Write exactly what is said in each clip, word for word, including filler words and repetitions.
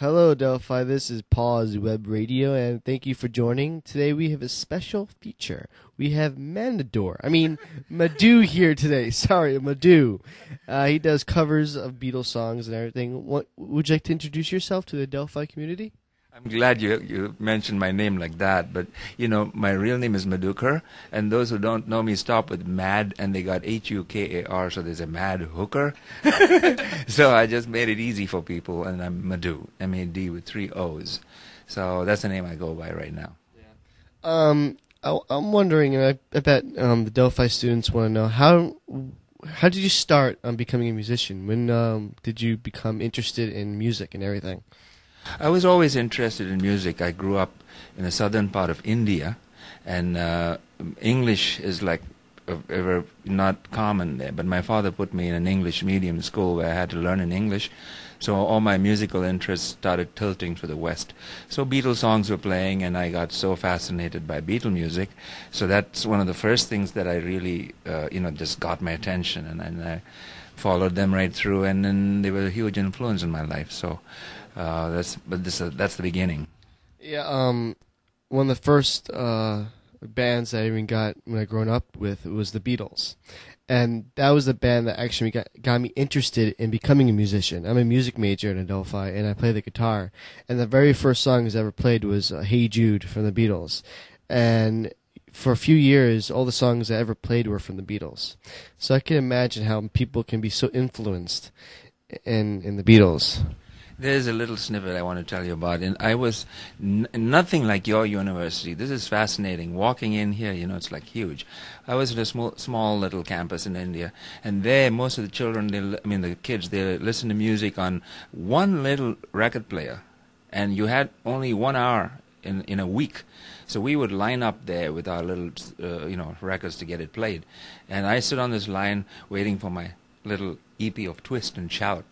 Hello, Delphi. This is Pause Web Radio, and thank you for joining. Today we have a special feature. We have Mandador, I mean, Madhu here today. Sorry, Madhu. Uh, he does covers of Beatles songs and everything. What, would you like to introduce yourself to the Delphi community? I'm glad you you mentioned my name like that, but, you know, my real name is Madhukar, and those who don't know me stop with Mad, and they got H U K A R, so there's a Mad Hooker. So I just made it easy for people, and I'm Madhu, M A D with three O's. So that's the name I go by right now. Um, I, I'm wondering, and I, I bet um, the Delphi students want to know, how how did you start um, becoming a musician? When um, did you become interested in music and everything? I was always interested in music. I grew up in the southern part of India, and uh, English is like uh, ever not common there. But my father put me in an English medium school where I had to learn in English, so all my musical interests started tilting to the West. So Beatles songs were playing, and I got so fascinated by Beatle music. So that's one of the first things that I really, uh, you know, just got my attention, and, and I followed them right through, and then they were a huge influence in my life. So. Uh, that's but this uh, that's the beginning. Yeah, um, one of the first uh, bands that I even got when I grown up with was the Beatles, and that was the band that actually got got me interested in becoming a musician. I'm a music major in Adelphi, and I play the guitar. And the very first songs I ever played was uh, "Hey Jude" from the Beatles, and for a few years, all the songs I ever played were from the Beatles. So I can imagine how people can be so influenced in in the Beatles. There's a little snippet I want to tell you about. And I was n- nothing like your university. This is fascinating. Walking in here, you know, it's like huge. I was at a small, small little campus in India, and there, most of the children, they, I mean, the kids, they listen to music on one little record player, and you had only one hour in in a week. So we would line up there with our little, uh, you know, records to get it played, and I stood on this line waiting for my little E P of Twist and Shout.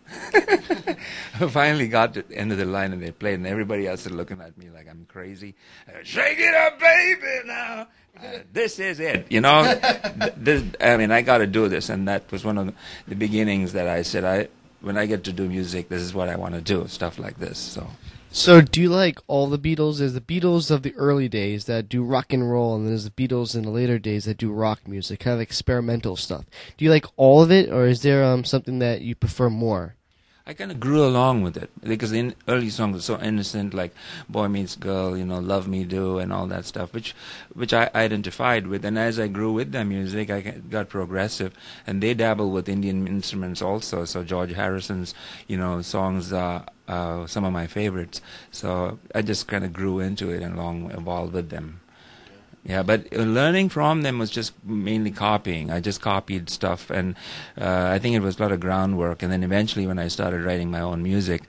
I finally got to the end of the line and they played, and everybody else is looking at me like I'm crazy. Uh, Shake it up, baby, now. Uh, this is it, you know. Th- this, I mean, I got to do this, and that was one of the, the beginnings that I said, I when I get to do music, this is what I want to do, stuff like this. So. So, do you like all the Beatles? There's the Beatles of the early days that do rock and roll, and there's the Beatles in the later days that do rock music, kind of experimental stuff. Do you like all of it, or is there um, something that you prefer more? I kind of grew along with it because the early songs were so innocent, like "Boy Meets Girl," you know, "Love Me Do," and all that stuff, which which I identified with. And as I grew with their music, I got progressive, and they dabble with Indian instruments also. So George Harrison's, you know, songs are uh, some of my favorites. So I just kind of grew into it and long evolved with them. Yeah, but uh, learning from them was just mainly copying. I just copied stuff, and uh, I think it was a lot of groundwork. And then eventually, when I started writing my own music,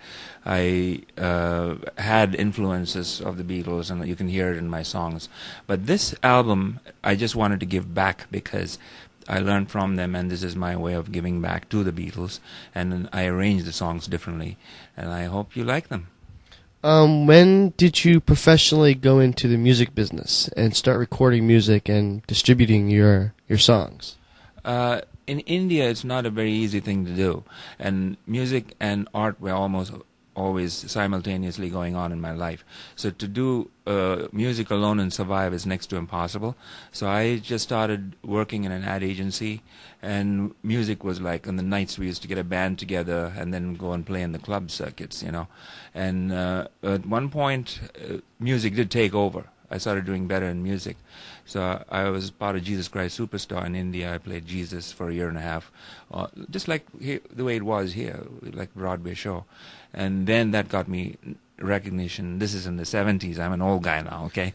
I uh, had influences of the Beatles, and you can hear it in my songs. But this album, I just wanted to give back because I learned from them, and this is my way of giving back to the Beatles. And I arranged the songs differently, and I hope you like them. Um, when did you professionally go into the music business and start recording music and distributing your your songs? Uh, in India, it's not a very easy thing to do, and music and art were almost always simultaneously going on in my life. So to do uh, music alone and survive is next to impossible. So I just started working in an ad agency, and music was like on the nights we used to get a band together and then go and play in the club circuits, you know. And uh, at one point, uh, music did take over. I started doing better in music. So I was part of Jesus Christ Superstar in India. I played Jesus for a year and a half, uh, just like he, the way it was here, like Broadway show. And then that got me recognition. This is in the seventies. I'm an old guy now, okay?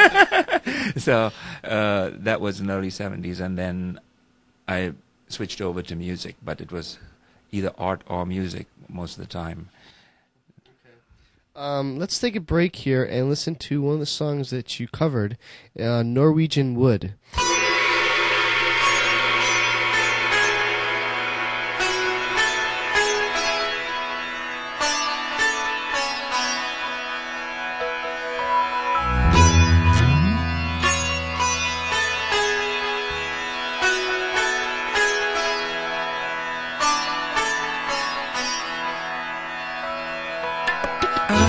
So uh, that was in the early seventies. And then I switched over to music, but it was either art or music most of the time. Um, let's take a break here and listen to one of the songs that you covered, uh, Norwegian Wood. I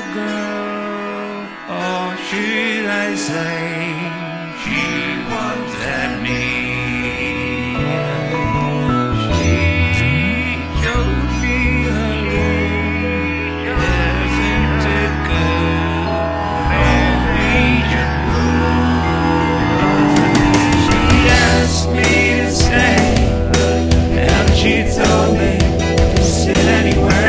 girl, or should I say, she wanted me. She showed me her room, isn't it good? Norwegian room. She asked me to stay, and she told me to sit anywhere.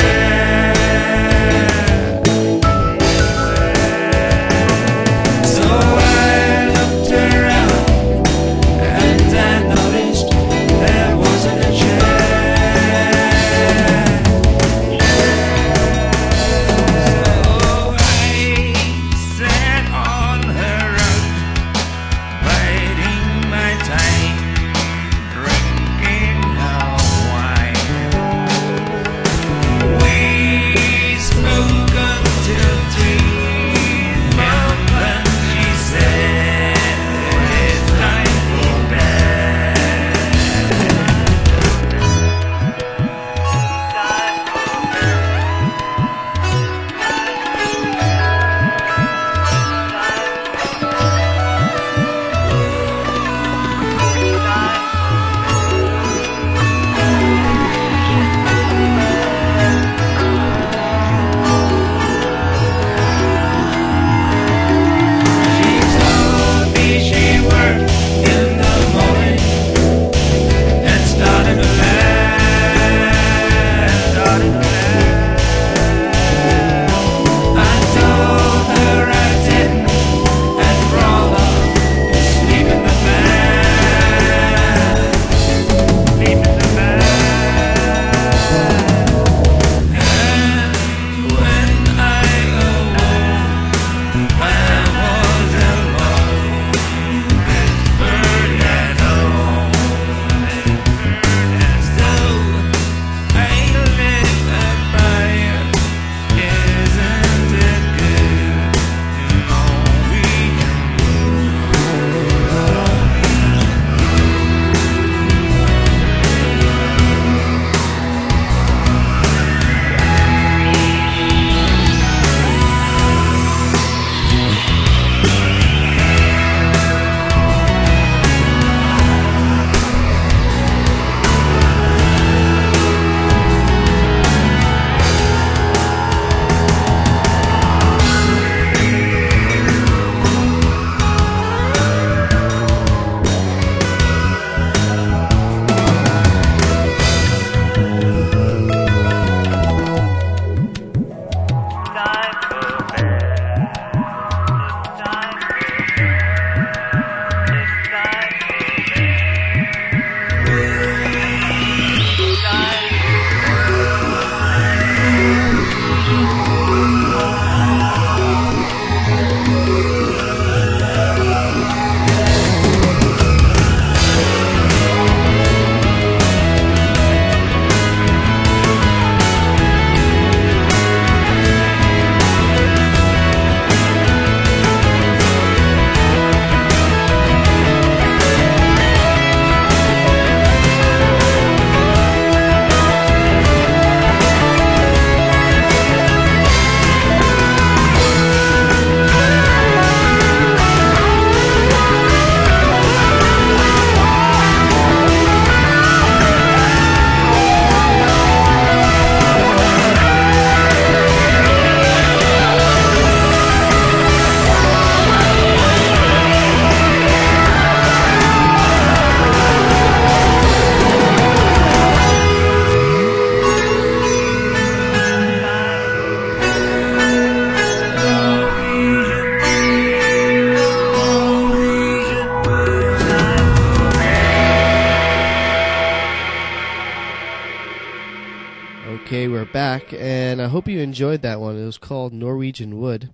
Okay, we're back, and I hope you enjoyed that one. It was called Norwegian Wood,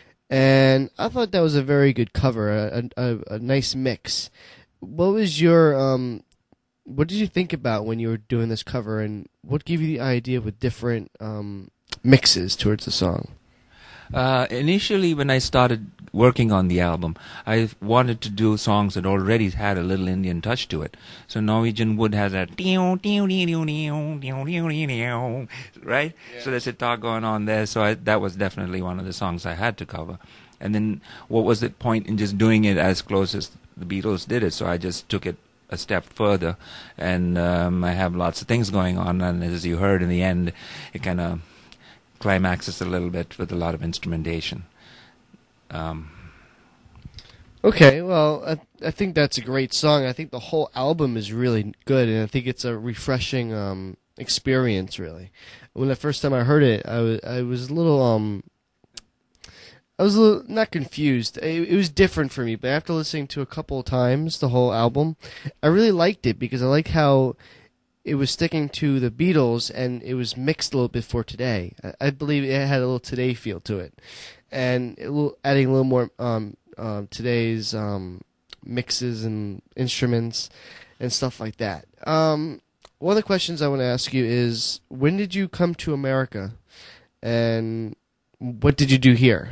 and I thought that was a very good cover, a, a, a nice mix. What was your, um, what did you think about when you were doing this cover, and what gave you the idea with different um, mixes towards the song? Uh, initially, when I started working on the album, I wanted to do songs that already had a little Indian touch to it. So Norwegian Wood has that, right? Yeah. So there's a talk going on there. So I, that was definitely one of the songs I had to cover. And then what was the point in just doing it as close as the Beatles did it? So I just took it a step further. And um, I have lots of things going on. And as you heard in the end, it kind of climaxes a little bit with a lot of instrumentation. Um, okay, well, I, I think that's a great song. I think the whole album is really good, and I think it's a refreshing um, experience, really. When the first time I heard it, I was, I was a little, um, I was a little, not confused. It, it was different for me, but after listening to a couple of times the whole album, I really liked it because I liked how it was sticking to the Beatles, and it was mixed a little bit for today. I, I believe it had a little today feel to it, and a little, adding a little more um, um, today's um, mixes and instruments and stuff like that. Um, one of the questions I want to ask you is, when did you come to America, and what did you do here?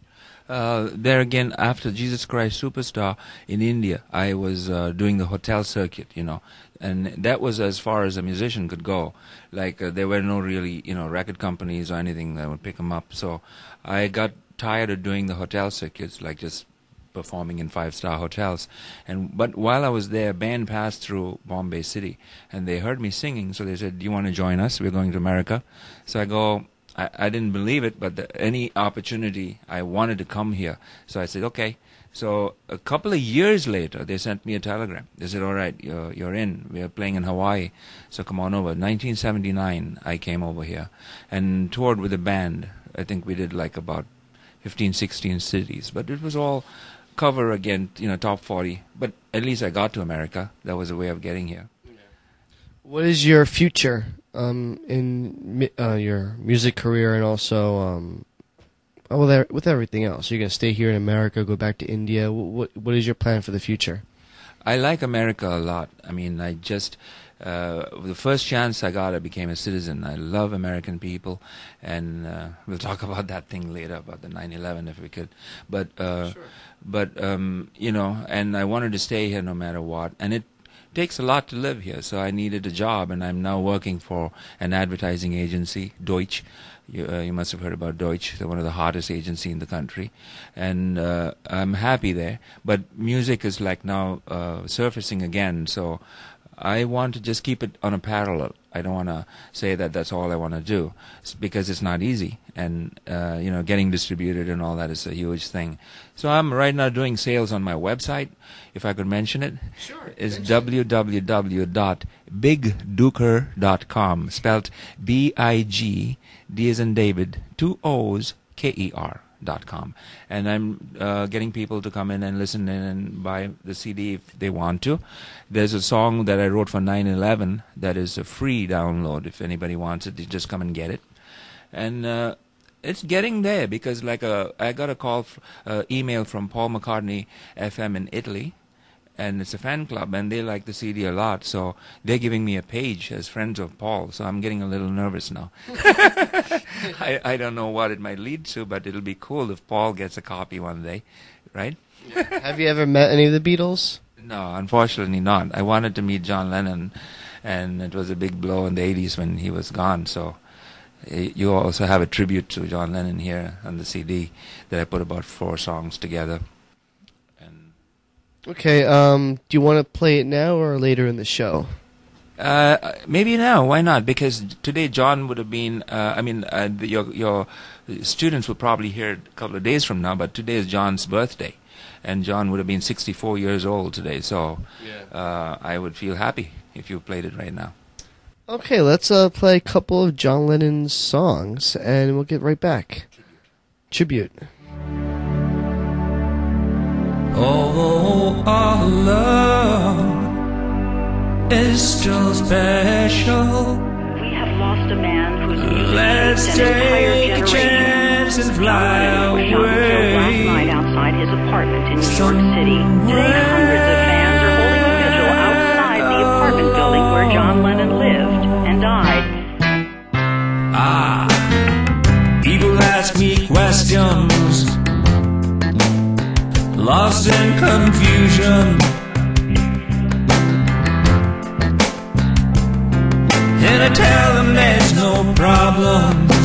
Uh, there again, after Jesus Christ Superstar in India, I was uh, doing the hotel circuit, you know, and that was as far as a musician could go. Like, uh, there were no really, you know, record companies or anything that would pick them up. So I got tired of doing the hotel circuits, like just performing in five-star hotels. And but while I was there, a band passed through Bombay City, and they heard me singing, so they said, "Do you want to join us? We're going to America." So I go, I, I didn't believe it, but the, any opportunity, I wanted to come here. So I said, okay. So a couple of years later, they sent me a telegram. They said, all right, you're, you're in. We're playing in Hawaii, so come on over. nineteen seventy-nine, I came over here and toured with a band. I think we did like about fifteen, sixteen cities. But it was all cover again, you know, top forty. But at least I got to America. That was a way of getting here. What is your future um, in uh, your music career, and also um, oh, with, with everything else? You're going to stay here in America, go back to India. What What is your plan for the future? I like America a lot. I mean, I just, uh, the first chance I got, I became a citizen. I love American people, and uh, we'll talk about that thing later, about the nine eleven if we could. But, uh, sure. but um, you know, and I wanted to stay here no matter what. And it takes a lot to live here, so I needed a job, and I'm now working for an advertising agency, Deutsch. You, uh, you must have heard about Deutsch. They're one of the hottest agencies in the country, and uh, I'm happy there. But music is like now uh, surfacing again, so I want to just keep it on a parallel. I don't want to say that that's all I want to do, it's because it's not easy, and uh, you know, getting distributed and all that is a huge thing. So I'm right now doing sales on my website, if I could mention it. Sure. Is w w w dot big duker dot com, spelled B I G, D as in David, two O's, K E R. Dot com. And I'm uh, getting people to come in and listen in and buy the C D if they want to. There's a song that I wrote for nine eleven that is a free download. If anybody wants it, you just come and get it. And uh, it's getting there, because like a, I got a call, f- uh, email from Paul McCartney F M in Italy, and it's a fan club, and they like the C D a lot, so they're giving me a page as friends of Paul, so I'm getting a little nervous now. I, I don't know what it might lead to, but it'll be cool if Paul gets a copy one day, right? Have you ever met any of the Beatles? No, unfortunately not. I wanted to meet John Lennon, and it was a big blow in the eighties when he was gone, so you also have a tribute to John Lennon here on the C D that I put about four songs together. Okay, um, do you want to play it now or later in the show? Uh, maybe now. Why not? Because today John would have been. Uh, I mean, uh, the, your your students will probably hear it a couple of days from now. But today is John's birthday, and John would have been sixty-four years old today. So, yeah. uh, I would feel happy if you played it right now. Okay, let's uh, play a couple of John Lennon's songs, and we'll get right back. Tribute. Tribute. Oh, our love is still special. We have lost a man whose music Let's shaped an entire take a chance and fly away. John was killed last night outside his apartment in New York City. Today, hundreds of fans are holding a vigil outside the apartment building where John Lennon lived and died. Ah, people ask me questions. questions, lost in confusion. And I tell them there's no problems,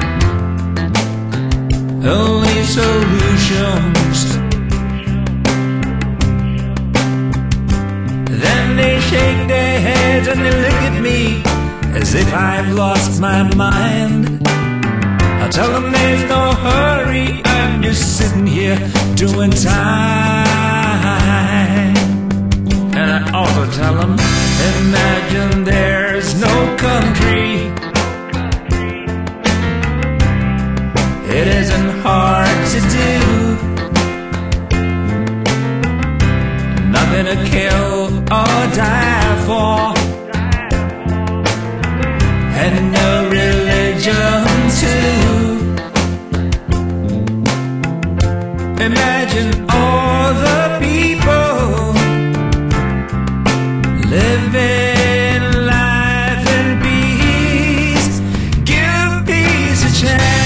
only solutions. Then they shake their heads and they look at me as if I've lost my mind. I tell them there's no hurry, I'm just sitting here doing time. And I also tell them, imagine there's no country. It isn't hard to do. Nothing to kill or die for, and no religion too. Imagine all the people living life in peace. Give peace a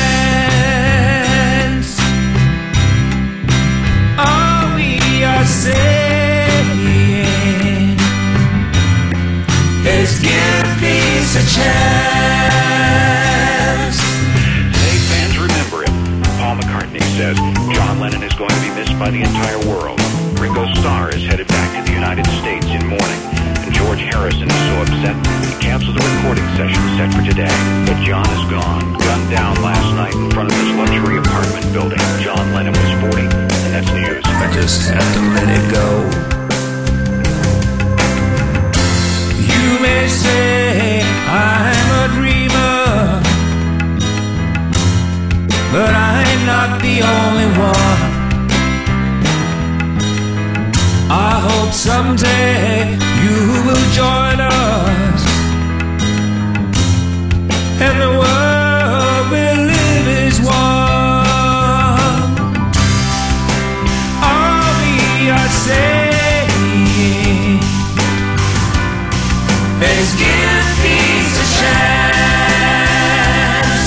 chance. All we are saying is give peace a chance. Hey, fans, remember him. Paul McCartney says John Lennon is going to be missed by the entire world. Ringo Starr is headed back to the United States in mourning. And George Harrison is so upset he canceled the recording session set for today. But John is gone, gunned down last night in front of his luxury apartment building. John Lennon was forty, and that's news. I just have to let it go. You may say I'm a dreamer, but I'm not the only one. I hope someday you will join us, and the world we live is one. All we are saying is give peace a chance.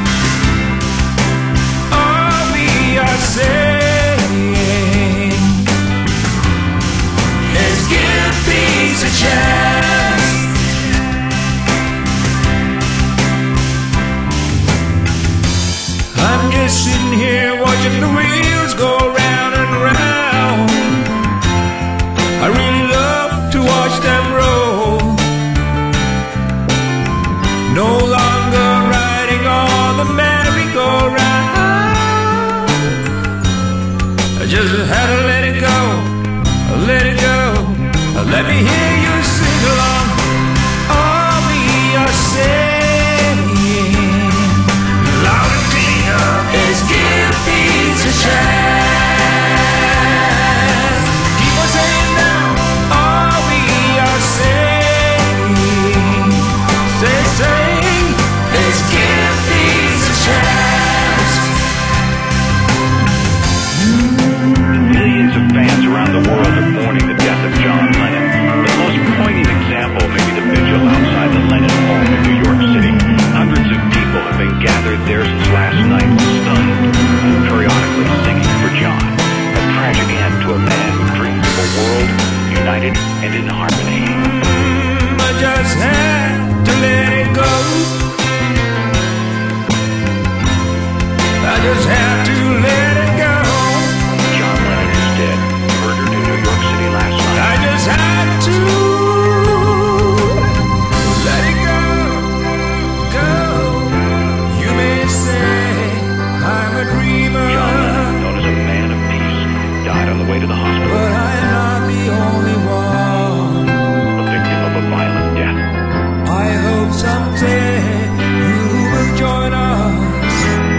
All we are saying is give peace a chance. I'm just sitting here watching the wheels go round and round. I really love to watch them roll. No longer riding on the merry-go-round. I just had to let it go, let it go. Let me hear you sing along. All we are saying, loud and clear, is give peace a chance. Keep on saying now. All we are saying, say, saying, is give peace a chance. Millions of fans around the world are mourning the death of John Lennon. The most poignant example may be the vigil outside the Lennon home in New York City. Hundreds of people have been gathered there since last night, stunned, periodically singing for John. A tragic end to a man who dreamed of a world united and in harmony. Mm, I just had to let it go. I just had to let it go. John Lennon is dead, murdered in New York City last night. I just had to let it go, go. You may say I'm a dreamer, John Lennon, known as a man of peace, died on the way to the hospital, but I'm not the only one. a victim of a violent death. I hope someday you will join us,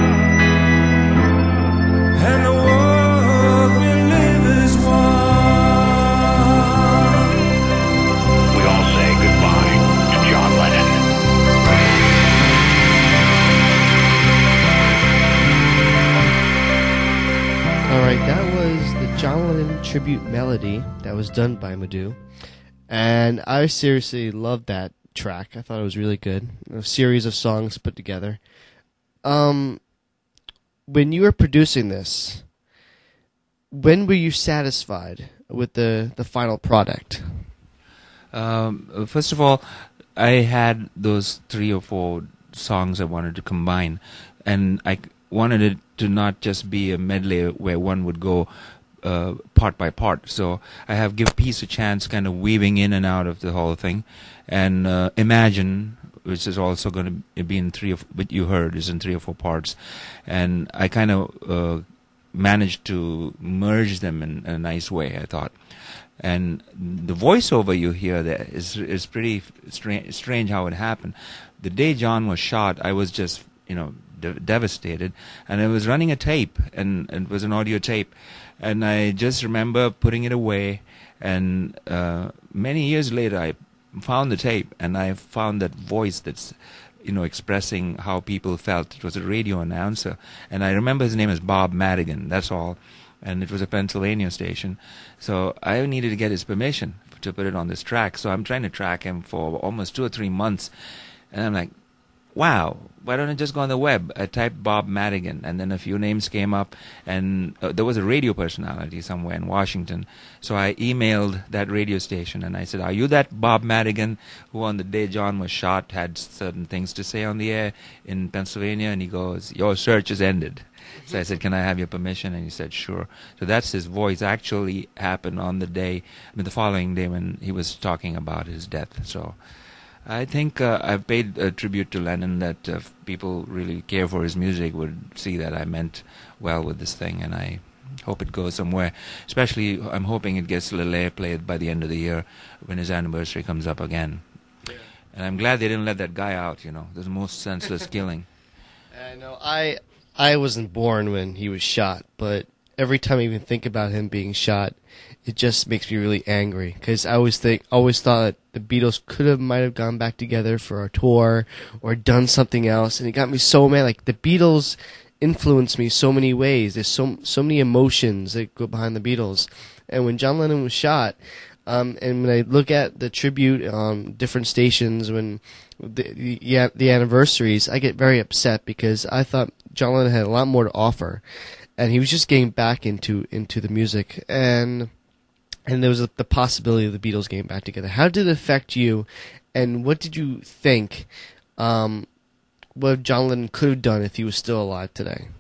and the world we live is one. We all say goodbye to John Lennon. Alright, that was the John Lennon tribute melody that was done by Madhu. And I seriously loved that track. I thought it was really good. A series of songs put together. Um, when you were producing this, when were you satisfied with the, the final product? Um, first of all, I had those three or four songs I wanted to combine, and I wanted it to not just be a medley where one would go uh, part by part. So I have Give Peace a Chance kind of weaving in and out of the whole thing, and uh, Imagine, which is also going to be in three of what you heard is in three or four parts, and I kind of uh, managed to merge them in, in a nice way, I thought. And the voiceover you hear there is is pretty strange, strange how it happened. The day John was shot, I was just, you know, de- devastated, and I was running a tape, and, and it was an audio tape, and I just remember putting it away, and uh, many years later I found the tape, and I found that voice that's, you know, expressing how people felt. It was a radio announcer, and I remember his name is Bob Madigan, that's all. And it was a Pennsylvania station. So I needed to get his permission to put it on this track. So I'm trying to track him for almost two or three months. And I'm like, wow, why don't I just go on the web? I typed Bob Madigan, and then a few names came up. And uh, there was a radio personality somewhere in Washington. So I emailed that radio station, and I said, are you that Bob Madigan who on the day John was shot had certain things to say on the air in Pennsylvania? And he goes, your search is ended. So I said, can I have your permission? And he said, sure. So that's his voice actually happened on the day, I mean, the following day when he was talking about his death. So I think uh, I've paid a tribute to Lennon that uh, if people really care for his music would see that I meant well with this thing, and I hope it goes somewhere. Especially, I'm hoping it gets a little airplay by the end of the year when his anniversary comes up again. Yeah. And I'm glad they didn't let that guy out, you know. There's the most senseless killing. I know. I... I wasn't born when he was shot, but every time I even think about him being shot, it just makes me really angry. Because I always think, always thought the Beatles could have, might have gone back together for a tour or done something else, and it got me so mad. Like the Beatles influenced me so many ways. There's so so many emotions that go behind the Beatles, and when John Lennon was shot, um, and when I look at the tribute on different stations, when the the, the anniversaries, I get very upset because I thought John Lennon had a lot more to offer, and he was just getting back into into the music, and and there was a, the possibility of the Beatles getting back together. How did it affect you, and what did you think um, what John Lennon could have done if he was still alive today?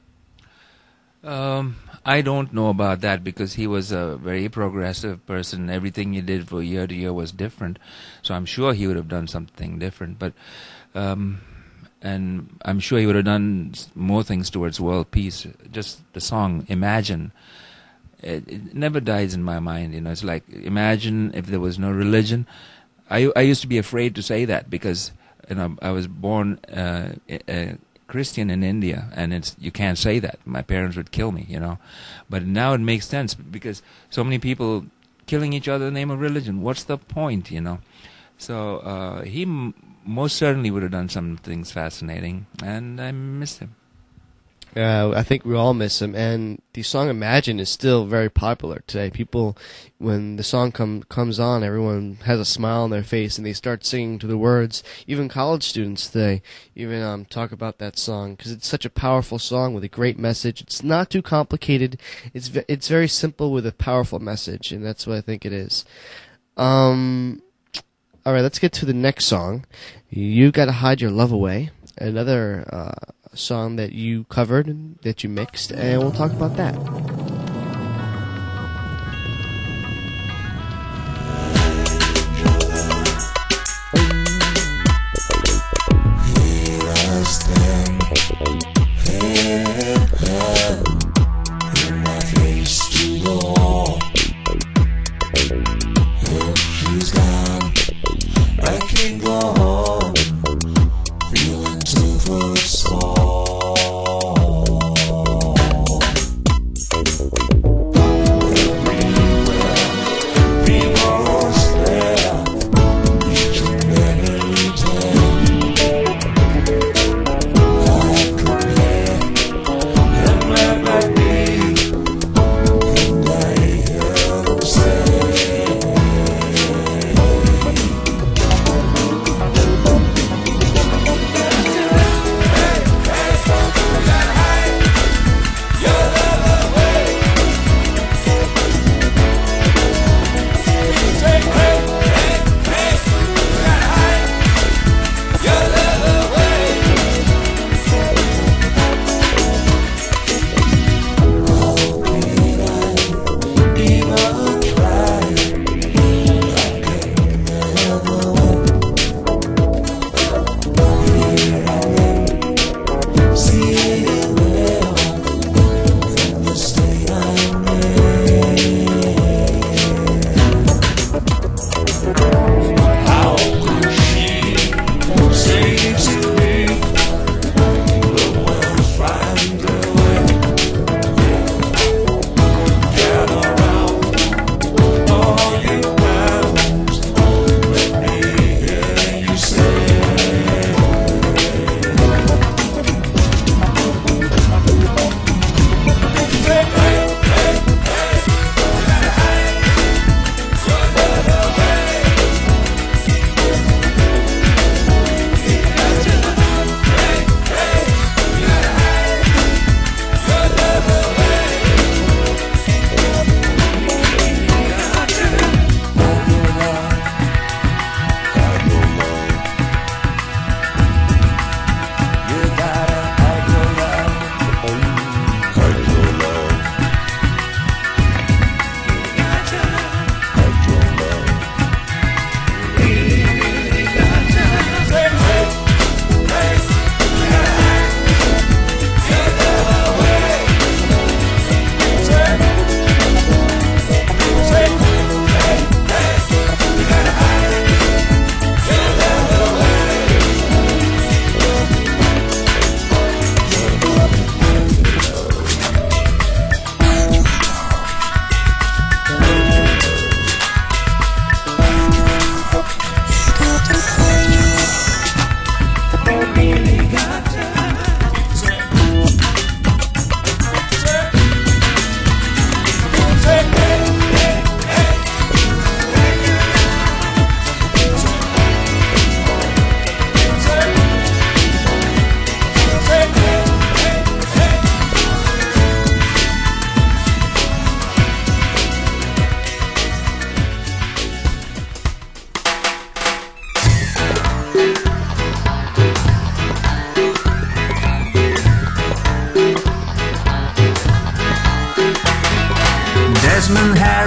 Um, I don't know about that because he was a very progressive person. Everything he did for year to year was different, so I'm sure he would have done something different. But um, and I'm sure he would have done more things towards world peace. Just the song Imagine, it, it never dies in my mind. You know, it's like imagine if there was no religion. I I used to be afraid to say that because you know I was born uh, a Christian in India, and it's you can't say that. My parents would kill me. You know, but now it makes sense because so many people killing each other in the name of religion. What's the point? You know, so uh, he. M- most certainly would have done some things fascinating, and I miss him. Uh, I think we all miss him, and the song Imagine is still very popular today. People, when the song com- comes on, everyone has a smile on their face, and they start singing to the words. Even college students today even um, talk about that song, because it's such a powerful song with a great message. It's not too complicated. It's v- it's very simple with a powerful message, and that's what I think it is. Um... All right, let's get to the next song. You Gotta Hide Your Love Away, another uh, song that you covered and that you mixed, and we'll talk about that. Here I stand, head held, in my face to the wall. If she's gone, I can't go home, feeling two foot small.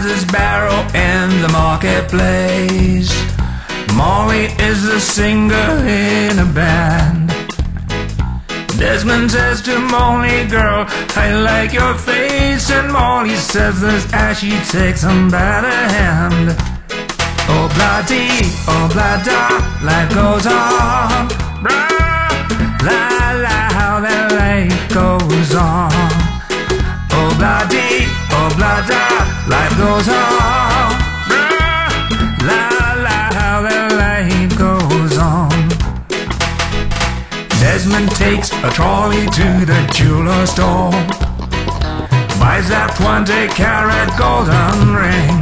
has his barrow in the marketplace. Molly is the singer in a band. Desmond says to Molly, girl, I like your face. And Molly says this as she takes him by the hand. Oh, blah-dee, oh, blah-da, life goes on. Blah, la, la, how that life goes on. Oh, blah-dee, oh, blah-da, life goes on. Blah, la, la, how that life goes on. Desmond takes a trolley to the jeweler store, buys that twenty carat golden ring,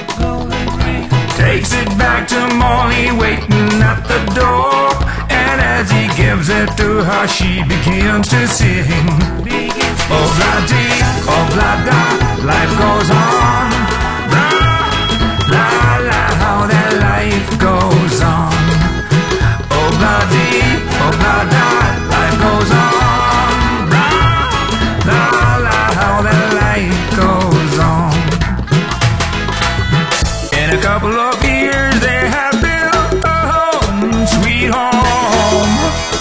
takes it back to Molly waiting at the door, and as he gives it to her she begins to sing. Oh, blah-dee, oh, blah-da, life goes on. Blah, la, la, how that life goes on. Oh, blah-dee, oh, blah-da, life goes on. Blah, la, la, how that life goes on. In a couple of years they have built a home, sweet home.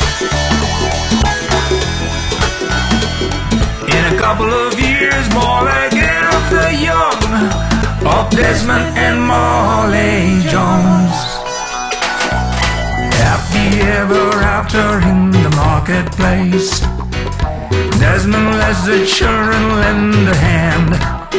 In a couple of years more they get up the young of Desmond and Molly Jones. Happy ever after in the marketplace. Desmond lets the children lend a hand.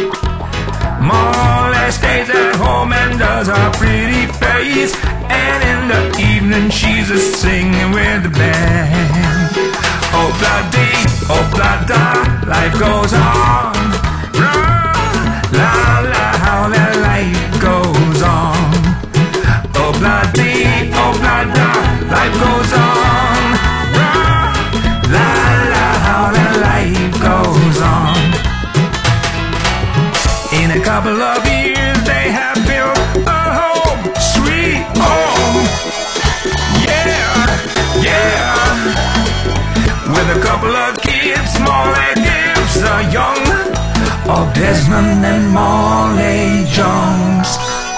Molly stays at home and does her pretty face, and in the evening she's a singing with the band. Oh, blah-dee, oh, blah-da, life goes on. La, la, how that life goes on. Oh, blah-dee, oh, blah-da, life goes on. La, la, how that life goes on. In a couple of years they have built a home, sweet home. Yeah, yeah. With a couple of kids, Molly gives the young of Desmond and Molly Jones.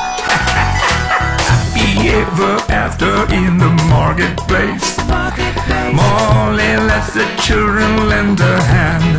Ever after in the marketplace, Molly lets the children lend a hand.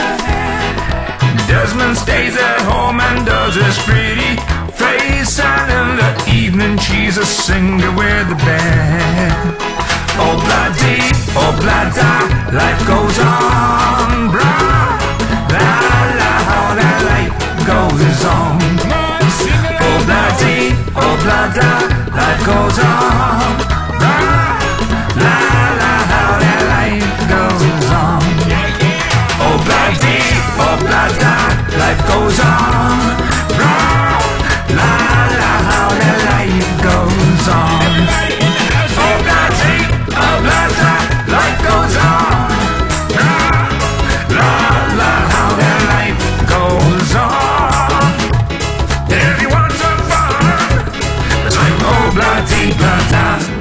Desmond stays at home and does his pretty face, and in the evening she's a singer with the band. Oh, blah-dee, oh, blah-da, life goes on. Blah, la, la, how that life goes on. Oh, blah-dee, oh, blah-da, life goes on. Blah, la, la, how that life goes on. Oh, blah-dee, oh, blah-da, life goes on. Blah, la, la, how that life goes on. Oh, blah-dee, oh, blah-da, life goes on. Blah, la, la, how that life goes on. If you want some fun, it's like oh, blah-dee, blah-da.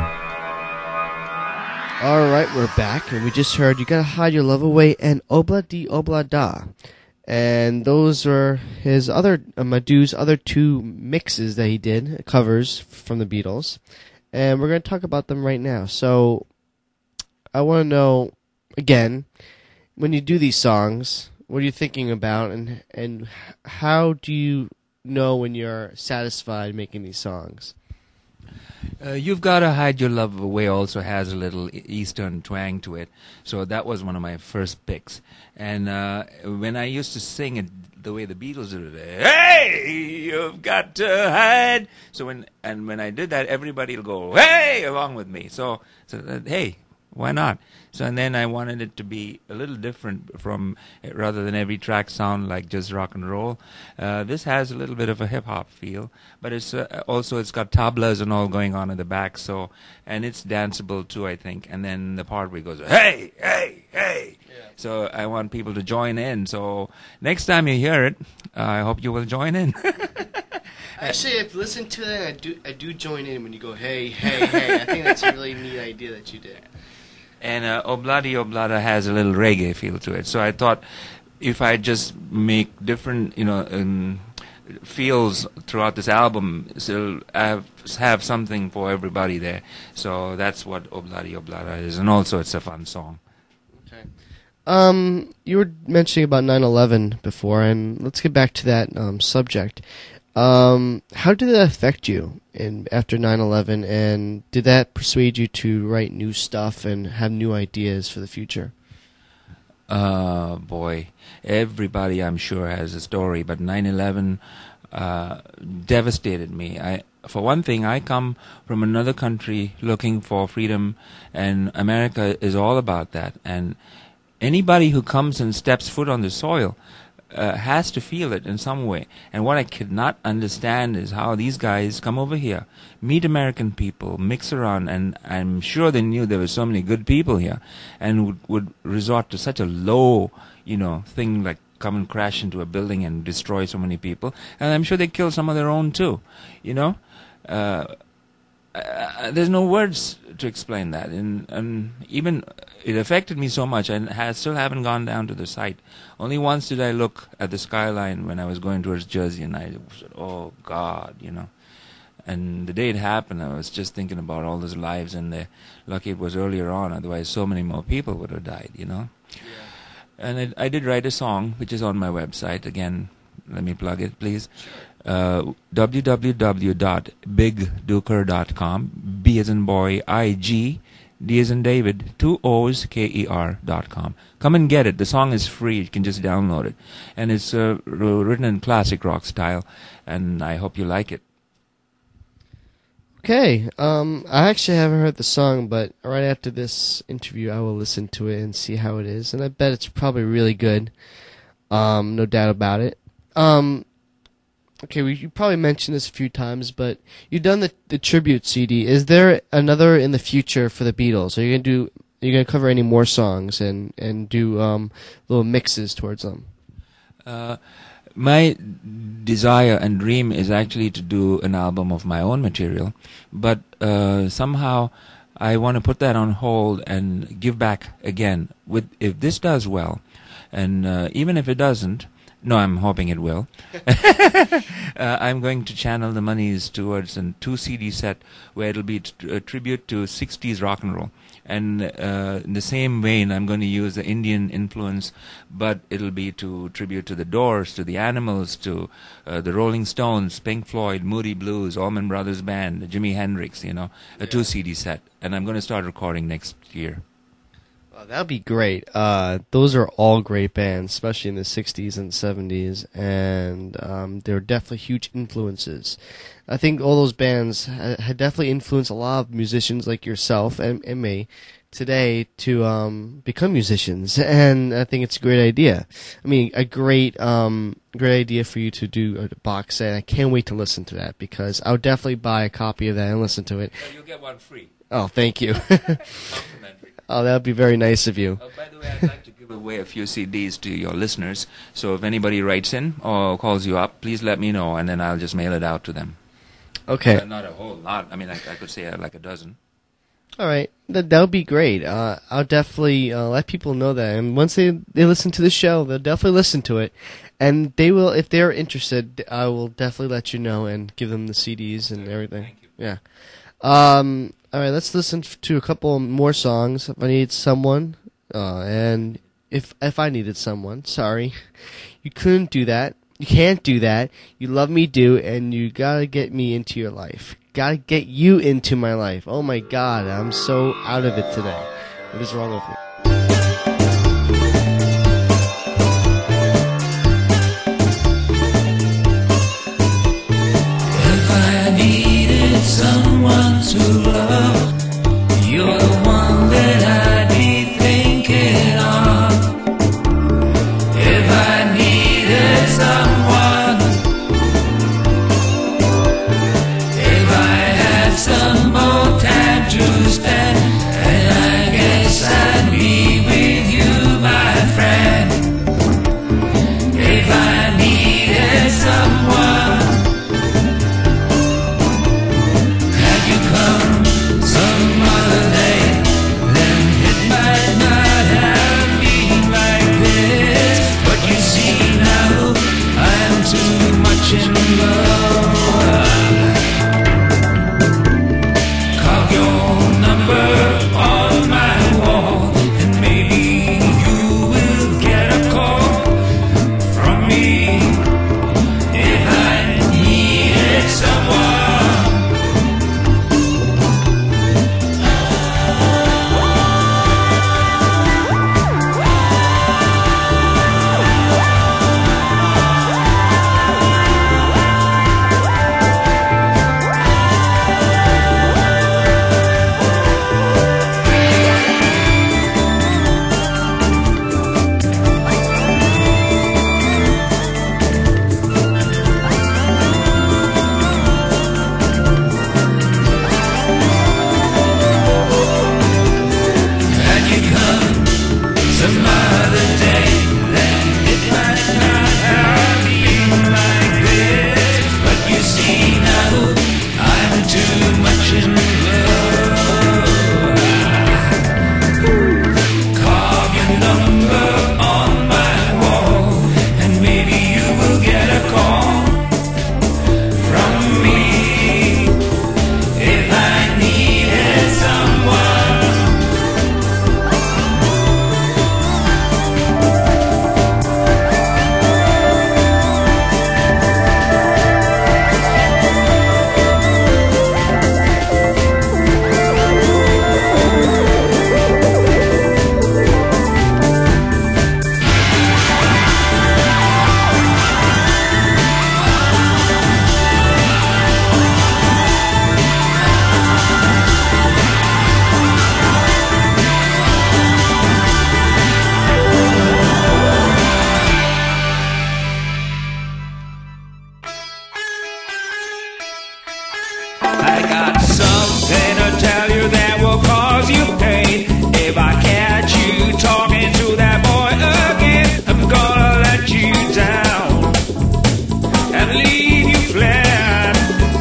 All right, we're back, and we just heard "You Gotta Hide Your Love Away" and "Obla Di Obla Da," and those are his other uh, Madhu's other two mixes that he did, covers from the Beatles, and we're going to talk about them right now. So, I want to know again, when you do these songs, what are you thinking about, and and how do you know when you're satisfied making these songs? Uh, You've Gotta Hide Your Love Away also has a little e- Eastern twang to it, so that was one of my first picks. And uh, when I used to sing it the way the Beatles did it, hey, you've got to hide. So when and when I did that, everybody will go, hey, along with me. So, so uh, hey, why not? So and then I wanted it to be a little different from, rather than every track sound like just rock and roll. Uh, this has a little bit of a hip hop feel, but it's uh, also it's got tablas and all going on in the back. So and it's danceable too, I think. And then the part where it goes, hey, hey, hey. Yeah. So I want people to join in. So next time you hear it, uh, I hope you will join in. Actually, I've listened to that, and I do, I do join in when you go, hey, hey, hey. I think that's a really neat idea that you did. And uh, Obladi Oblada has a little reggae feel to it. So I thought if I just make different, you know, um, feels throughout this album still have, have something for everybody there. So that's what Obladi Oblada is, and also it's a fun song. Um, you were mentioning about nine eleven before, and let's get back to that um, subject. Um, how did that affect you in after nine eleven, and did that persuade you to write new stuff and have new ideas for the future? Uh, boy, everybody I'm sure has a story, but nine eleven uh, devastated me. I, for one thing, I come from another country looking for freedom, and America is all about that. And anybody who comes and steps foot on the soil uh, has to feel it in some way. And what I could not understand is how these guys come over here, meet American people, mix around, and I'm sure they knew there were so many good people here, and would, would resort to such a low, you know, thing like come and crash into a building and destroy so many people. And I'm sure they killed some of their own too, you know. Uh, uh, there's no words to explain that, and, and even it affected me so much. I ha- still haven't gone down to the site. Only once did I look at the skyline when I was going towards Jersey, and I said, "Oh God," you know. And the day it happened, I was just thinking about all those lives, and the, lucky it was earlier on. Otherwise, so many more people would have died, you know. Yeah. And it, I did write a song, which is on my website. Again, let me plug it, please. Uh, w w w dot big duker dot com. B as in boy, I G, D as in David, two O's, K E R dot com. Come and get it. The song is free. You can just download it. And it's uh, written in classic rock style, and I hope you like it. Okay, um, I actually haven't heard the song, but right after this interview, I will listen to it and see how it is, and I bet it's probably really good. Um, no doubt about it. Um, okay, we you probably mentioned this a few times, but you've done the the tribute C D. Is there another in the future for the Beatles? Are you gonna do? Are you gonna cover any more songs and and do um little mixes towards them? Uh. My desire and dream is actually to do an album of my own material, but uh, somehow I want to put that on hold and give back again. With if this does well, and uh, even if it doesn't, no, I'm hoping it will. uh, I'm going to channel the monies towards a two C D set where it'll be t- a tribute to sixties rock and roll. And uh, in the same vein, I'm going to use the Indian influence, but it'll be to tribute to the Doors, to the Animals, to uh, the Rolling Stones, Pink Floyd, Moody Blues, Allman Brothers Band, Jimi Hendrix, you know, a yeah. two C D set. And I'm going to start recording next year. Well, that'd be great. Uh, those are all great bands, especially in the sixties and seventies, and um, they're definitely huge influences. I think all those bands ha- had definitely influenced a lot of musicians like yourself and, and me today to um, become musicians, and I think it's a great idea. I mean, a great um, great idea for you to do a box set. I can't wait to listen to that, because I'll definitely buy a copy of that and listen to it. Well, you'll get one free. Oh, thank you. Oh, that would be very nice of you. Oh, by the way, I'd like to give away a few C Ds to your listeners, so if anybody writes in or calls you up, please let me know, and then I'll just mail it out to them. Okay. Uh, not a whole lot. I mean, I, I could say uh, like a dozen. All right. That that would be great. Uh, I'll definitely uh, let people know that. And once they, they listen to the show, they'll definitely listen to it. And they will, if they're interested, I will definitely let you know and give them the C Ds and everything. Thank you. Yeah. Um, all right, let's listen f- to a couple more songs. If I Need Someone, uh, and if if I Needed Someone, sorry. You couldn't do that. You can't do that. You love me, do, and you gotta get me into your life. Gotta get you into my life. Oh my God, I'm so out of it today. What is wrong with me? If I needed someone to love, you're the one that I'd be thinking of. If I needed someone, if I had some more time to spend, and I guess I'd be some other day, then it might not have been like this. But you see now, I'm too much in love. Carve your number on my wall, and maybe you will get a call from me if I needed someone. I got something to tell you that will cause you pain. If I catch you talking to that boy again, I'm gonna let you down and leave you flat.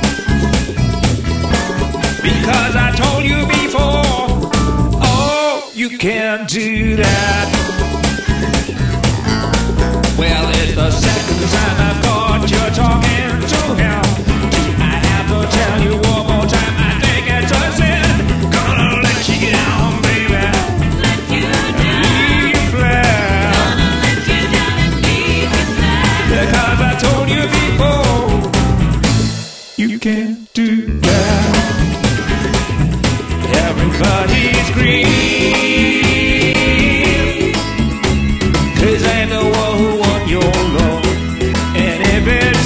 Because I told you before, oh, you can't do that. Well, it's the second time I've caught you talking to him. Tell you one more time, I think it's a sin. Gonna let you down, baby. Let you down. Leave you flat. Gonna let you down and leave you flat. Because I told you before, you can't do that. Everybody's green, 'cause I'm the one who won your love. And if it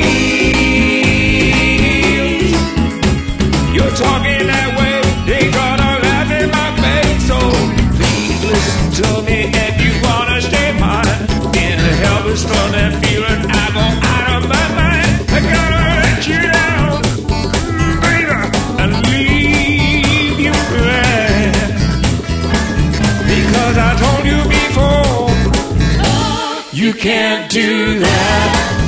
seems you're talking that way, they gonna laugh in my face. So please listen to me if you wanna stay mine. In the helpless fun and feeling, I go out of my mind. I gotta let you down, baby, and leave you flat. Because I told you before, you can't do that.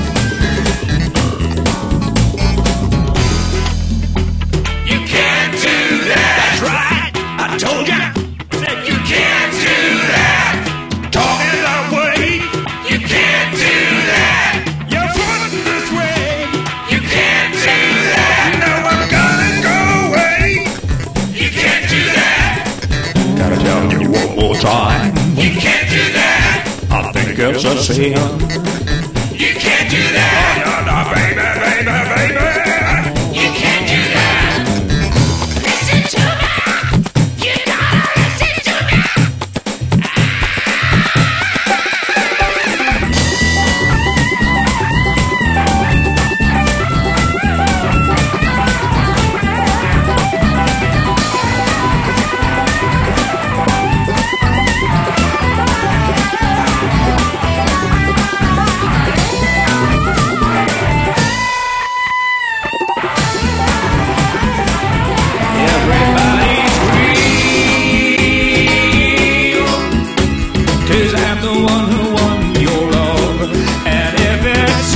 That's right, I told ya, said you can't do that. Talking that way, you can't do that. You're footing this way, you can't do that. Now I'm gonna go away, you can't do that. Gotta tell you one more time, you can't do that. I think it's a sin. You can't do that. Oh, no, no, baby, baby, baby. You can't do that. Listen to me. You gotta listen to me. Everybody's real, 'cause I'm the one who won your love. And if it's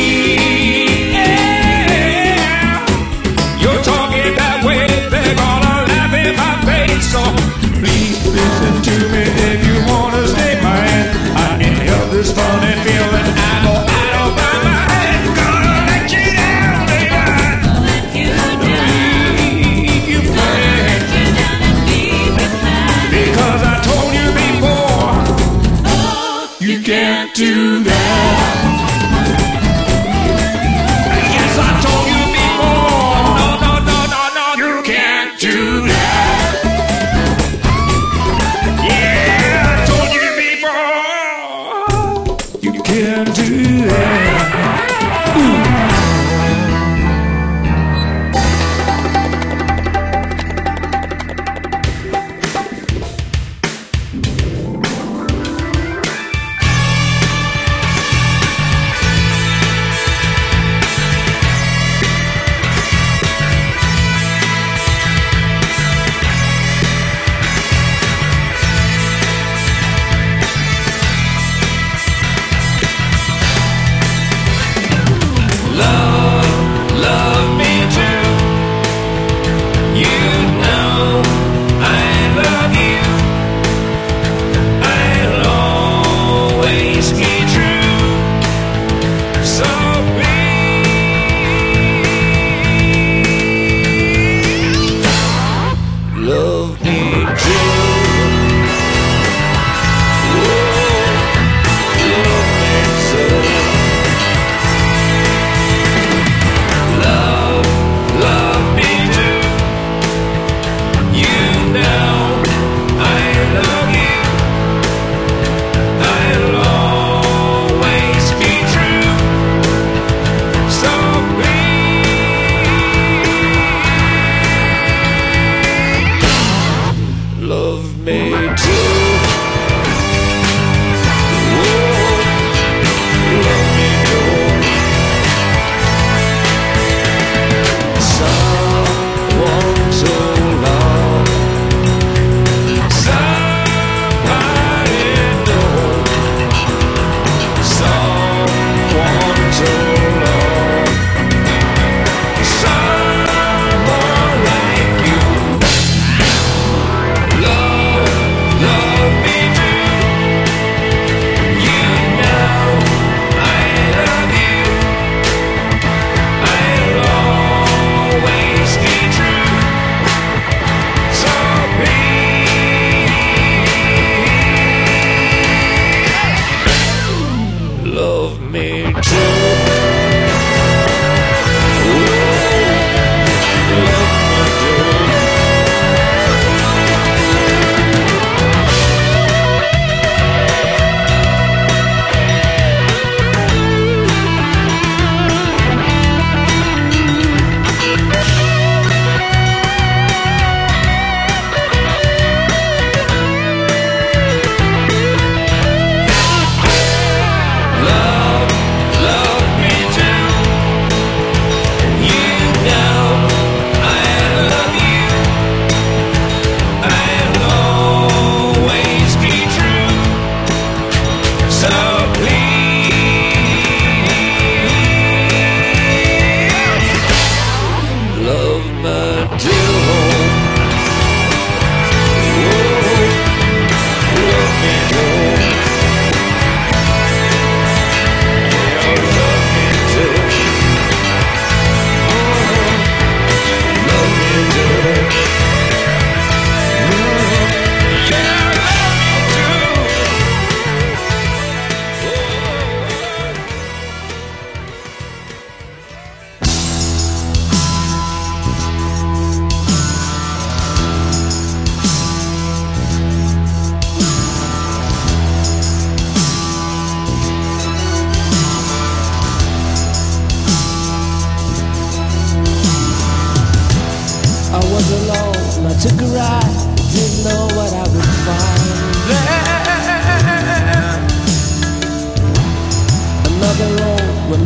yeah, you're talking that way, they're gonna laugh in my face. So please listen to me if you wanna stay mine. I inhale this funny feeling, I go out of my mind. Gonna let you down, baby. Let you down. Leave you flat. Because I told you before, you can't do that. Yes, I told you before, no, no, no, no, no, you can't do that. Yeah, I told you before, you can't do that.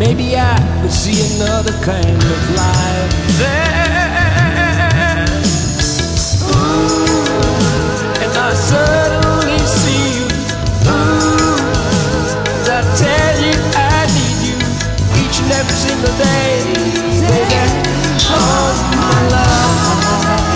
maybe I would see another kind of life there. Ooh, and I suddenly see you. Ooh, I tell you I need you each and every single day, baby, of my life.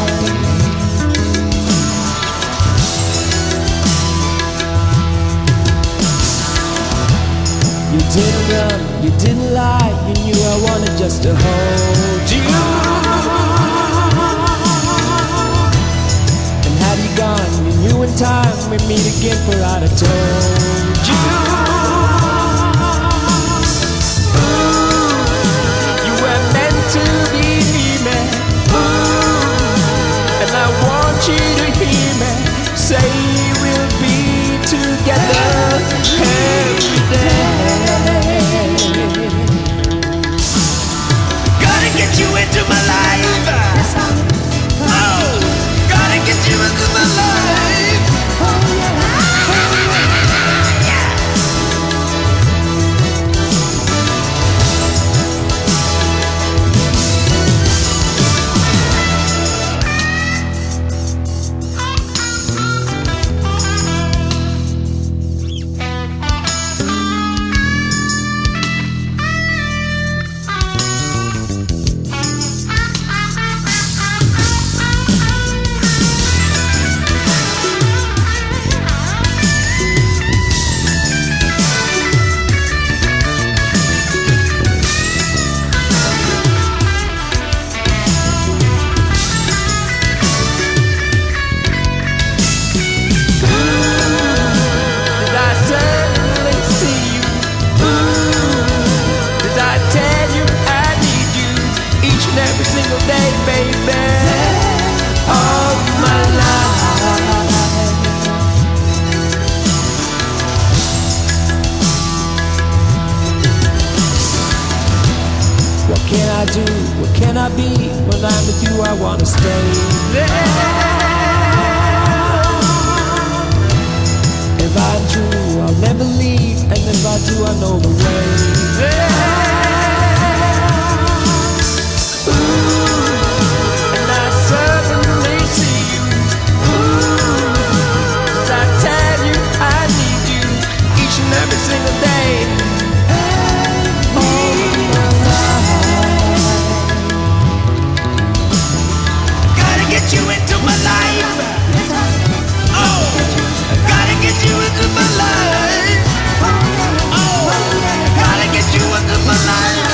You didn't run, you didn't lie, you knew I wanted just to hold you. And had you gone, you knew in time we'd meet again, for I'd have told you. Ooh, you were meant to be me. Ooh, and I want you to hear me say we'll be together every day. Gotta get you into my life. Oh, gotta get you into my life. Every single day, baby, of my life. What can I do? What can I be? When I'm with you, I wanna stay there. If I'm true, I'll never leave, and if I do, I know the way there. And I suddenly see you. Ooh, I tell you I need you each and every single day. All my life. Gotta get you into my life. Oh, gotta get you into my life. Oh, gotta get you into my life.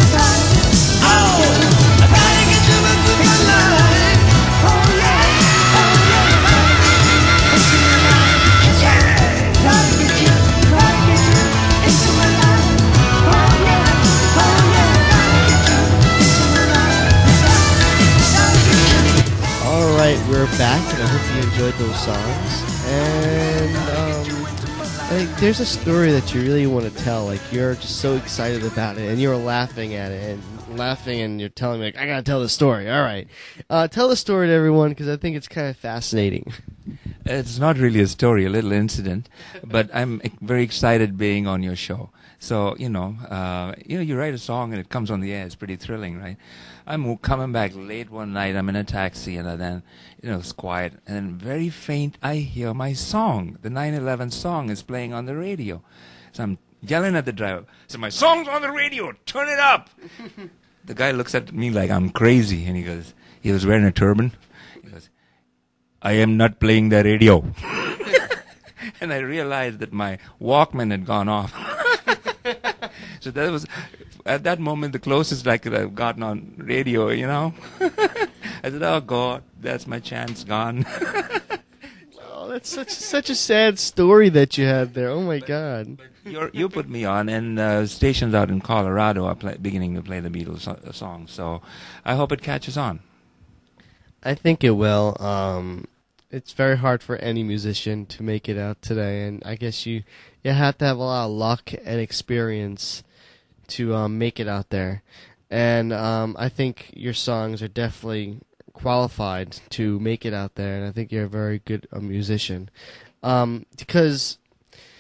We're back, and I hope you enjoyed those songs. And um, like, there's a story that you really want to tell. Like, you're just so excited about it, and you're laughing at it, and laughing, and you're telling me, like, I gotta tell the story. All right, uh, tell the story to everyone, because I think it's kind of fascinating. It's not really a story, a little incident, but I'm very excited being on your show. So, you know, uh, you know, you write a song and it comes on the air. It's pretty thrilling, right? I'm coming back late one night. I'm in a taxi, and then, you know, it's quiet. And then very faint, I hear my song. The nine eleven song is playing on the radio. So I'm yelling at the driver. So my song's on the radio. Turn it up. The guy looks at me like I'm crazy. And he goes, he was wearing a turban. He goes, I am not playing the radio. And I realized that my Walkman had gone off. So that was, at that moment, the closest I could have gotten on radio, you know. I said, oh, God, that's my chance gone. Oh, that's such such a sad story that you had there. Oh, my God. But you're, you put me on, and uh, stations out in Colorado are play, beginning to play the Beatles so- song. So I hope it catches on. I think it will. Um, it's very hard for any musician to make it out today, and I guess you, you have to have a lot of luck and experience to um, make it out there. And um, I think your songs are definitely qualified to make it out there, and I think you're a very good uh, musician. Um, because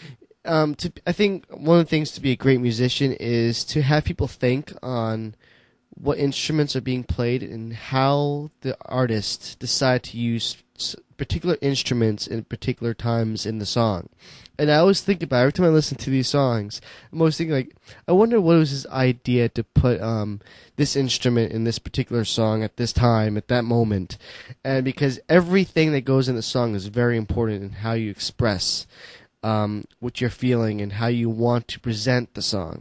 um, to I think one of the things to be a great musician is to have people think on what instruments are being played and how the artists decide to use s- particular instruments in particular times in the song. And I always think about it, every time I listen to these songs, I'm always thinking like, I wonder what was his idea to put um, this instrument in this particular song at this time, at that moment. And because everything that goes in the song is very important in how you express um, what you're feeling and how you want to present the song.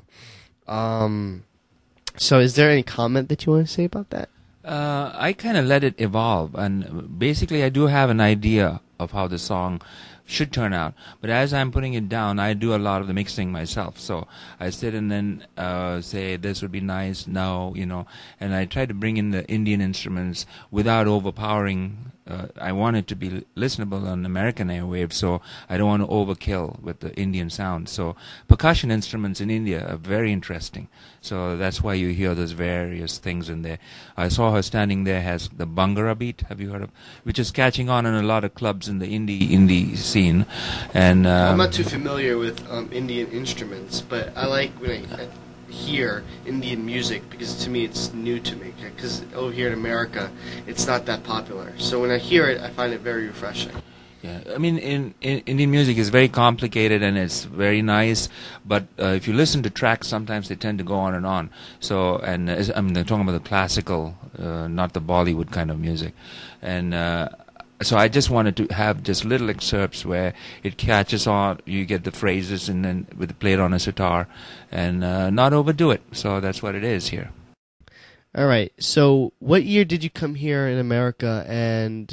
Um, so is there any comment that you want to say about that? Uh, I kind of let it evolve, and basically I do have an idea of how the song should turn out. But as I'm putting it down, I do a lot of the mixing myself. So I sit and then uh, say, this would be nice, no, you know, and I try to bring in the Indian instruments without overpowering. Uh, I want it to be listenable on American airwaves, so I don't want to overkill with the Indian sound. So percussion instruments in India are very interesting. So that's why you hear those various things in there. I saw her standing there, has the Bhangra beat, have you heard of? Which is catching on in a lot of clubs in the indie indie scene. And um, I'm not too familiar with um, Indian instruments, but I like when I, I hear Indian music because to me it's new to me. Because over here in America, it's not that popular. So when I hear it, I find it very refreshing. Yeah, I mean, in, in Indian music is very complicated and it's very nice, but uh, if you listen to tracks, sometimes they tend to go on and on. So, and uh, I mean, they're talking about the classical, uh, not the Bollywood kind of music, and. Uh, So I just wanted to have just little excerpts where it catches on, you get the phrases, and then with play it on a sitar, and uh, not overdo it. So that's what it is here. All right. So what year did you come here in America and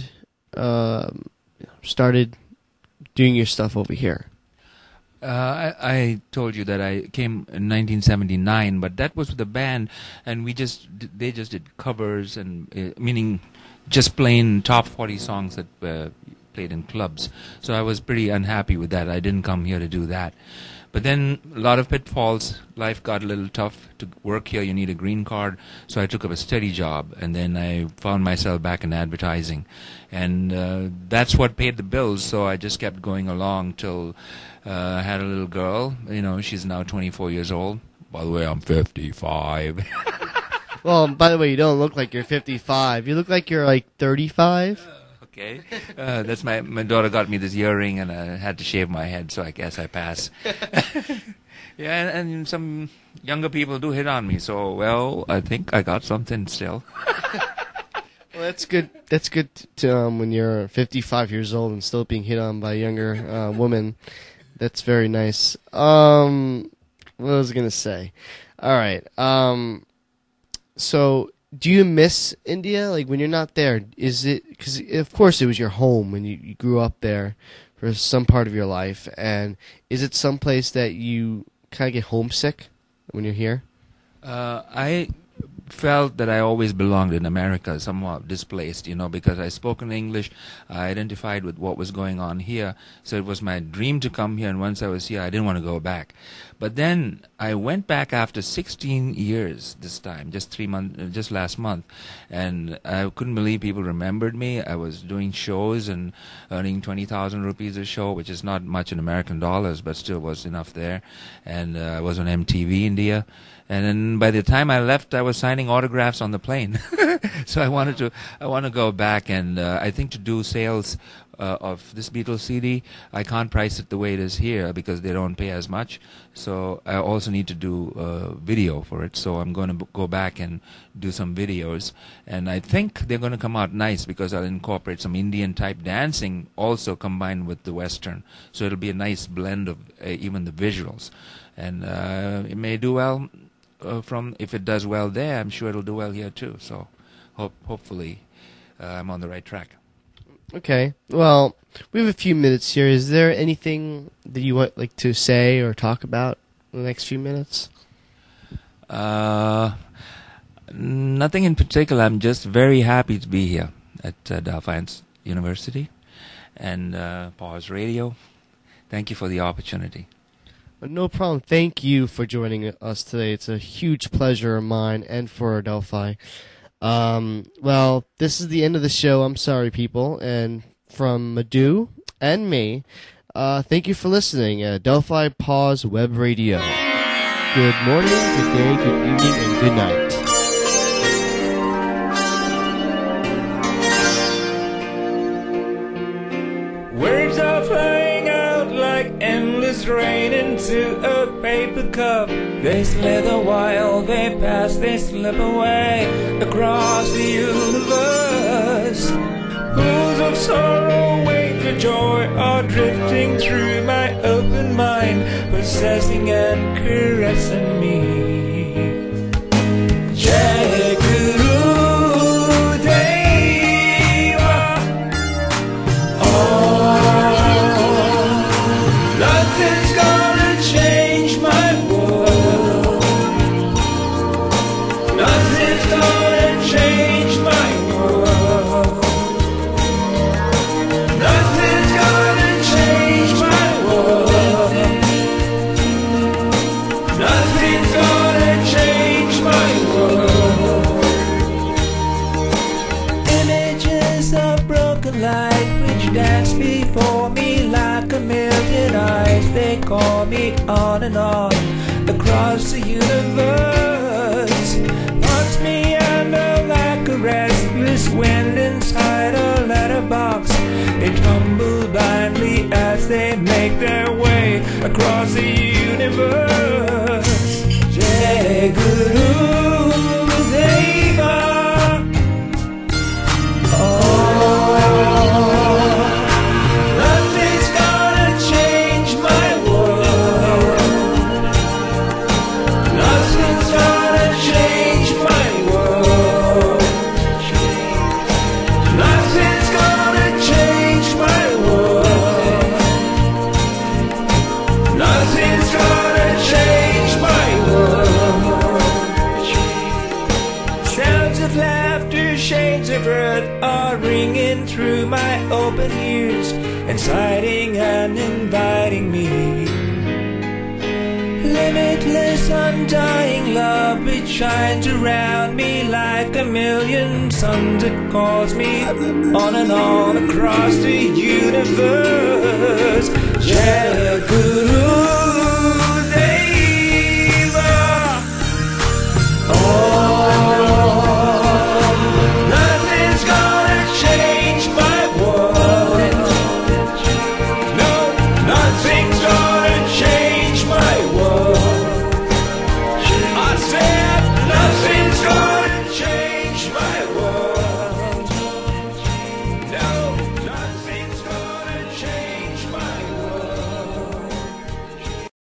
um, started doing your stuff over here? Uh, I, I told you that I came in nineteen seventy-nine, but that was with the band, and we just they just did covers, and uh, meaning. Just plain top forty songs that uh, played in clubs. So I was pretty unhappy with that. I didn't come here to do that. But then a lot of pitfalls. Life got a little tough. To work here, you need a green card. So I took up a steady job. And then I found myself back in advertising. And uh, that's what paid the bills. So I just kept going along till uh, I had a little girl. You know, she's now twenty-four years old. By the way, I'm fifty-five. Well, by the way, you don't look like you're fifty-five. You look like you're like thirty-five. Uh, okay. Uh, that's my my daughter got me this earring, and I had to shave my head, so I guess I pass. Yeah, and, and some younger people do hit on me, so, well, I think I got something still. Well, that's good. That's good to um, when you're fifty-five years old and still being hit on by a younger uh, woman. That's very nice. Um, what was I gonna say? All right. Um, so, do you miss India? Like when you're not there, is it? Because of course it was your home when you, you grew up there for some part of your life, and is it someplace that you kind of get homesick when you're here? Uh, I felt that I always belonged in America, somewhat displaced, you know, because I spoke in English, I identified with what was going on here, so it was my dream to come here, and once I was here, I didn't want to go back. But then I went back after sixteen years this time, just three months, just last month, and I couldn't believe people remembered me. I was doing shows and earning twenty thousand rupees a show, which is not much in American dollars, but still was enough there, and uh, I was on M T V India. And then by the time I left, I was signing autographs on the plane. So I wanted to, I want to go back, and uh, I think to do sales uh, of this Beatles C D, I can't price it the way it is here because they don't pay as much. So I also need to do uh, video for it. So I'm going to b- go back and do some videos, and I think they're going to come out nice because I'll incorporate some Indian type dancing also combined with the Western. So it'll be a nice blend of uh, even the visuals, and uh, it may do well. Uh, from if it does well there, I'm sure it'll do well here too. So, hope hopefully, uh, I'm on the right track. Okay. Well, we have a few minutes here. Is there anything that you want like to say or talk about in the next few minutes? Uh, nothing in particular. I'm just very happy to be here at uh, Defiance University and uh, Pause Radio. Thank you for the opportunity. No problem. Thank you for joining us today. It's a huge pleasure of mine and for Adelphi. Um, well, this is the end of the show. I'm sorry, people. And from Madhu and me, Uh, thank you for listening at Delphi Pause Web Radio. Good morning, good day, good evening, and good night. Words are flying out like endless rain into a paper cup. They slither while they pass, they slip away across the universe. Pools of sorrow, waves of joy are drifting through my open mind, possessing and caressing me. Jai Guru Deva. Oh, nothing's gonna change my world. Nothing's gonna change my world. Nothing's gonna change my world. Nothing's gonna change my world. Images of broken light which dance before me like a million eyes. They call me on and on across the universe. Punch me under like a restless wind inside a letterbox. They tumble blindly as they make their way across the universe. Jai Guru Deva. Oh, nothing's gonna change my world. Nothing's gonna change my world. Nothing's gonna change my world. Nothing's gonna change my world. Sounds of laughter, shades of earth are ringing through my open ears, inciting and inviting me. Limitless, undying love which shines around me like a million suns. It calls me on and on across the universe. Jai Guru